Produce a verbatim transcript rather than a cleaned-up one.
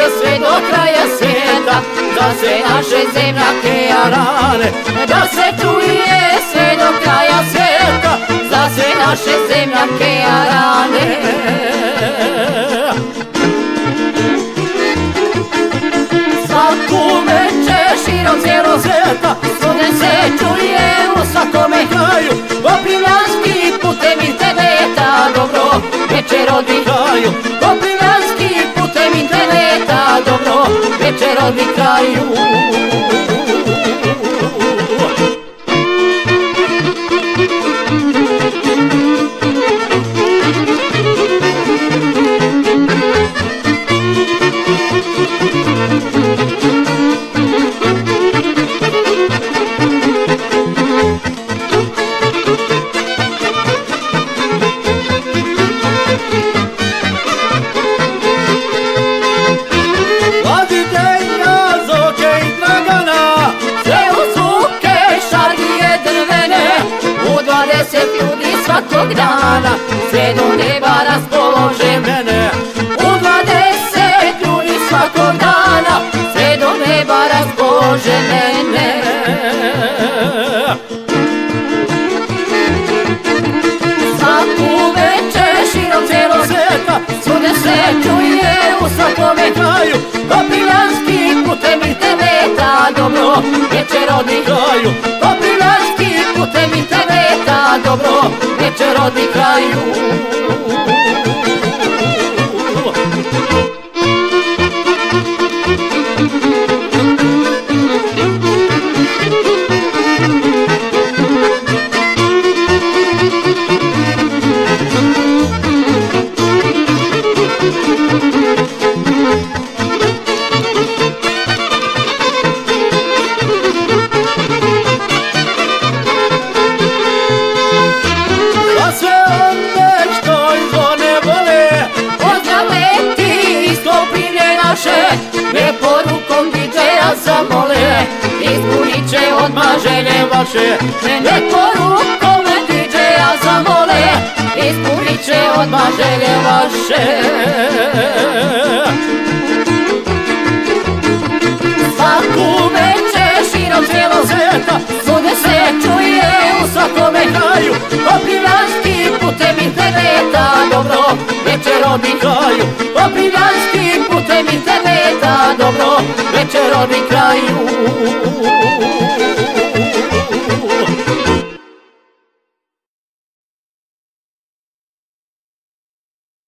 čuje sve do kraja svijeta, za sve naše zemljake jarane. Da se čuje sve do kraja svijeta, za sve naše zemljake jarane. Svaku večer širom cijelog svijeta, svugdje se čuje u svakome kraju, Koprivljanski putem interneta, dobro večer odvijaju. Koprivljanski putem interneta, dobro večer odvijaju. Svakog dana sve do neba raspolože mene. U dvadeset ljudi svakog dana sve do neba raspolože mene. Svaku večer širom cijelog svijeta, svugdje se čuje u svakome kraju, Koprivljanski putem interneta, dobro večer odvijaju. Koprivljanski putem interneta, dobro večer odvijaju. Me porukom didžeja zamole, ispunit će odmah želje vaše. Me porukom didžeja zamole, ispunit će odmah želje vaše. Svaku večer širom cijelog svijeta, svugdje se čuje u svakome kraju, Koprivljanski putem interneta, dobro večer odvijaju. Koprivljanski putem interneta, dobro večer odvijaju.